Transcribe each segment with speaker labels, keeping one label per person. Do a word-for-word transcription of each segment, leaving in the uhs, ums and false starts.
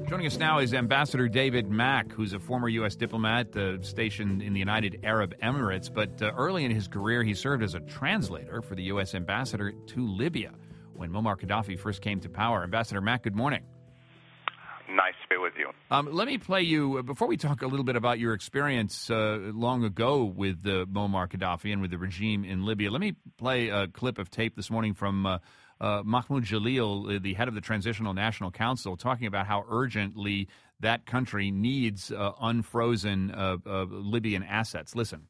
Speaker 1: Joining us now is Ambassador David Mack, who's a former U S diplomat uh, stationed in the United Arab Emirates. But uh, early in his career, he served as a translator for the U S ambassador to Libya when Muammar Gaddafi first came to power. Ambassador Mack, good morning.
Speaker 2: Nice to be with you.
Speaker 1: Um, let me play you, uh, before we talk a little bit about your experience uh, long ago with uh, Muammar Gaddafi and with the regime in Libya, let me play a clip of tape this morning from uh, uh, Mahmoud Jalil, the head of the Transitional National Council, talking about how urgently that country needs uh, unfrozen uh, uh, Libyan assets. Listen.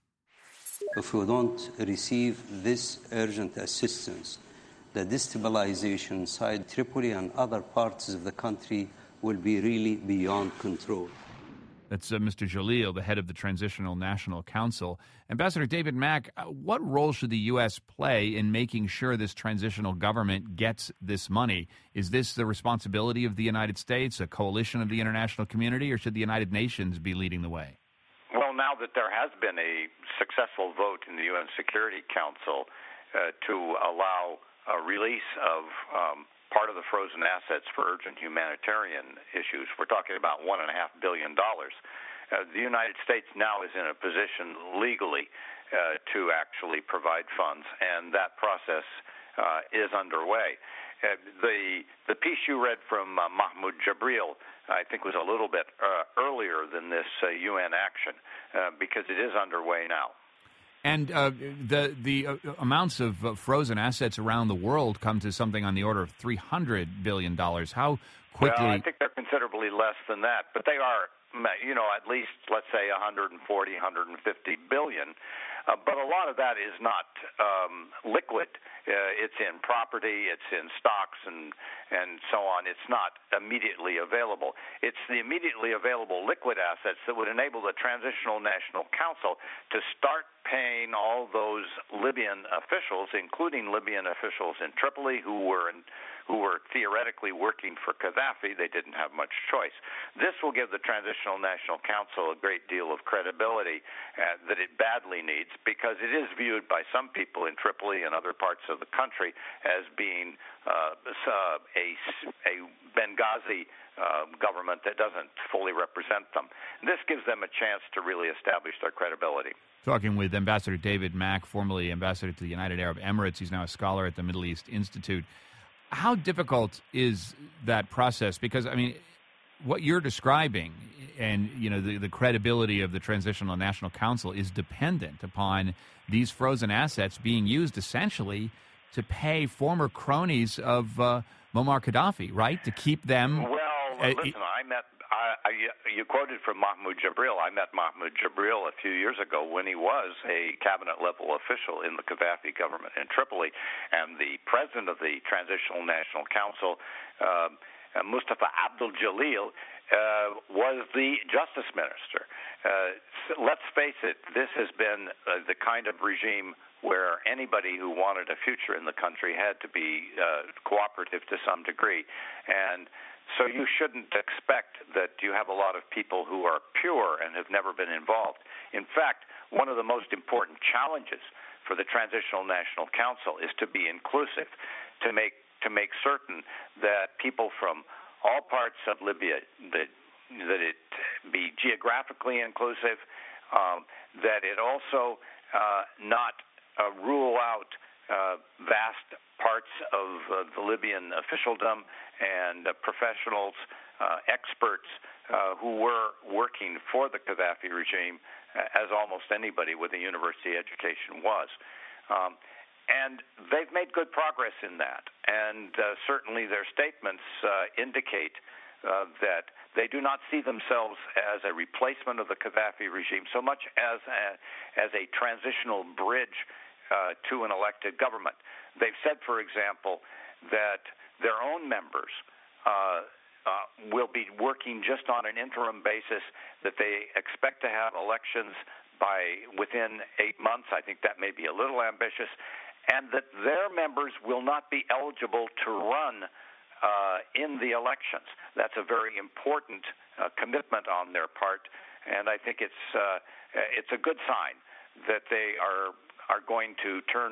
Speaker 3: If we don't receive this urgent assistance, the destabilization inside Tripoli and other parts of the country will be really beyond control.
Speaker 1: That's uh, Mister Jalil, the head of the Transitional National Council. Ambassador David Mack, uh, what role should the U S play in making sure this transitional government gets this money? Is this the responsibility of the United States, a coalition of the international community, or should the United Nations be leading the way?
Speaker 2: Well, now that there has been a successful vote in the U N Security Council uh, to allow a release of um, part of the frozen assets for urgent humanitarian issues. We're talking about one and a half billion dollars. Uh, the United States now is in a position legally uh, to actually provide funds, and that process uh, is underway. Uh, the the piece you read from uh, Mahmoud Jabril, I think, was a little bit uh, earlier than this uh, U N action uh, because it is underway now.
Speaker 1: And uh, the the uh, amounts of uh, frozen assets around the world come to something on the order of three hundred billion dollars. How quickly?
Speaker 2: Well, I think they're considerably less than that, but they are, you know, at least, let's say, one hundred forty, one hundred fifty billion. Uh, but a lot of that is not um, liquid. Uh, it's in property, it's in stocks, and and so on. It's not immediately available. It's the immediately available liquid assets that would enable the Transitional National Council to start paying all those Libyan officials, including Libyan officials in Tripoli, who were in, who were theoretically working for Gaddafi. They didn't have much choice. This will give the Transitional National Council a great deal of credibility uh, that it badly needs, because it is viewed by some people in Tripoli and other parts of the country as being uh, a, a Benghazi uh, government that doesn't fully represent them. This gives them a chance to really establish their credibility.
Speaker 1: Talking with Ambassador David Mack, formerly ambassador to the United Arab Emirates. He's now a scholar at the Middle East Institute. How difficult is that process? Because, I mean, what you're describing and, you know, the, the credibility of the Transitional National Council is dependent upon these frozen assets being used essentially to pay former cronies of uh, Muammar Gaddafi, right? To keep them...
Speaker 2: Well, uh, listen, I met... I, I, you quoted from Mahmoud Jabril. I met Mahmoud Jabril a few years ago when he was a cabinet-level official in the Gaddafi government in Tripoli, and the president of the Transitional National Council, uh, uh, Mustafa Abdul Jalil, uh, was the justice minister. Uh, so let's face it, this has been uh, the kind of regime where anybody who wanted a future in the country had to be uh, cooperative to some degree, and so you shouldn't expect that you have a lot of people who are pure and have never been involved. In fact, one of the most important challenges for the Transitional National Council is to be inclusive, to make to make certain that people from all parts of Libya, that that it be geographically inclusive, um, that it also uh, not uh, rule out uh, vast parts of uh, the Libyan officialdom and uh, professionals, uh, experts uh, who were working for the Gaddafi regime, uh, as almost anybody with a university education was. Um, and they've made good progress in that. And uh, certainly their statements uh, indicate uh, that they do not see themselves as a replacement of the Gaddafi regime so much as a, as a transitional bridge uh, to an elected government. They've said, for example, that their own members uh, uh, will be working just on an interim basis, that they expect to have elections by within eight months. I think that may be a little ambitious, and that their members will not be eligible to run uh, in the elections. That's a very important uh, commitment on their part, and I think it's uh, it's a good sign that they are are going to turn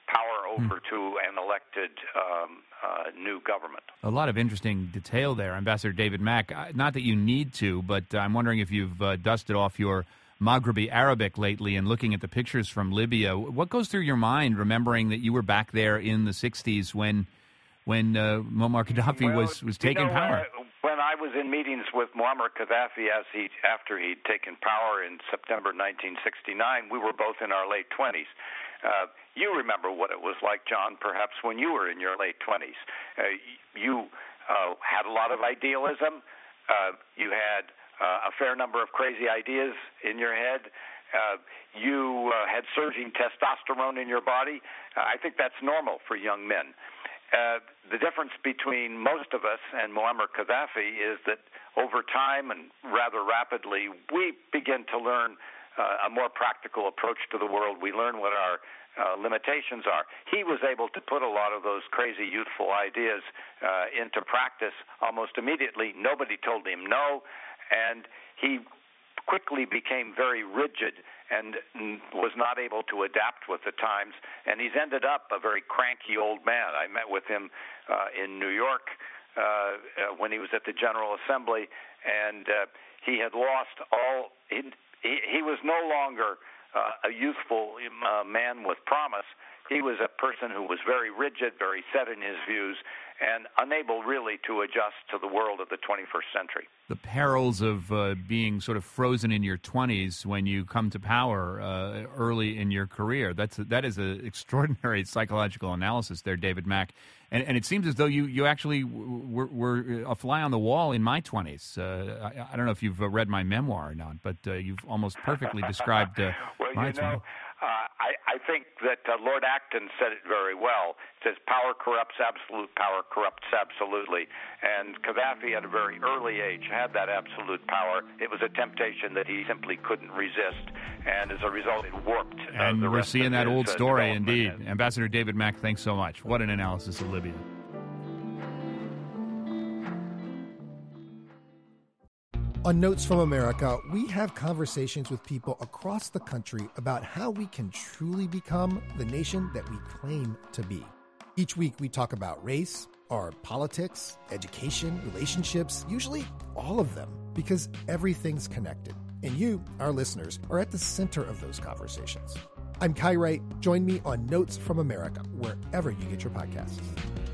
Speaker 2: power over hmm. to an elected um, uh, new government.
Speaker 1: A lot of interesting detail there, Ambassador David Mack. Not that you need to, but I'm wondering if you've uh, dusted off your Maghrebi Arabic lately and looking at the pictures from Libya. What goes through your mind, remembering that you were back there in the sixties when when uh, Muammar Gaddafi
Speaker 2: well,
Speaker 1: was, was taking
Speaker 2: you know,
Speaker 1: power?
Speaker 2: Uh, when I was in meetings with Muammar Gaddafi as he after he'd taken power in September nineteen sixty-nine, we were both in our late twenties. Uh, you remember what it was like, John, perhaps when you were in your late twenties. Uh, you uh, had a lot of idealism. Uh, you had uh, a fair number of crazy ideas in your head. Uh, you uh, had surging testosterone in your body. Uh, I think that's normal for young men. Uh, the difference between most of us and Muammar Gaddafi is that over time and rather rapidly, we begin to learn uh, a more practical approach to the world. We learn what our uh, limitations are. He was able to put a lot of those crazy youthful ideas uh, into practice almost immediately. Nobody told him no, and he quickly became very rigid and was not able to adapt with the times, and he's ended up a very cranky old man. I met with him uh, in New York uh, uh, when he was at the General Assembly, and uh, he had lost all, he, he, he was no longer uh, a youthful uh, man with promise. He was a person who was very rigid, very set in his views, and unable really to adjust to the world of the twenty-first century.
Speaker 1: The perils of uh, being sort of frozen in your twenties when you come to power uh, early in your career. That's that is an extraordinary psychological analysis there, David Mack. And, and it seems as though you, you actually were, were a fly on the wall in my twenties. Uh, I, I don't know if you've read my memoir or not, but uh, you've almost perfectly described uh,
Speaker 2: well,
Speaker 1: my
Speaker 2: you know,
Speaker 1: twenties.
Speaker 2: Uh, I, I think that uh, Lord Acton said it very well. It says, power corrupts, absolute power corrupts absolutely. And Gaddafi at a very early age had that absolute power. It was a temptation that he simply couldn't resist. And as a result, it warped uh,
Speaker 1: And
Speaker 2: the
Speaker 1: we're
Speaker 2: rest
Speaker 1: seeing
Speaker 2: of
Speaker 1: that
Speaker 2: his,
Speaker 1: old
Speaker 2: uh,
Speaker 1: story, indeed.
Speaker 2: And,
Speaker 1: Ambassador David Mack, thanks so much. What an analysis of Libya.
Speaker 4: On Notes from America, we have conversations with people across the country about how we can truly become the nation that we claim to be. Each week, we talk about race, our politics, education, relationships, usually all of them, because everything's connected. And you, our listeners, are at the center of those conversations. I'm Kai Wright. Join me on Notes from America, wherever you get your podcasts.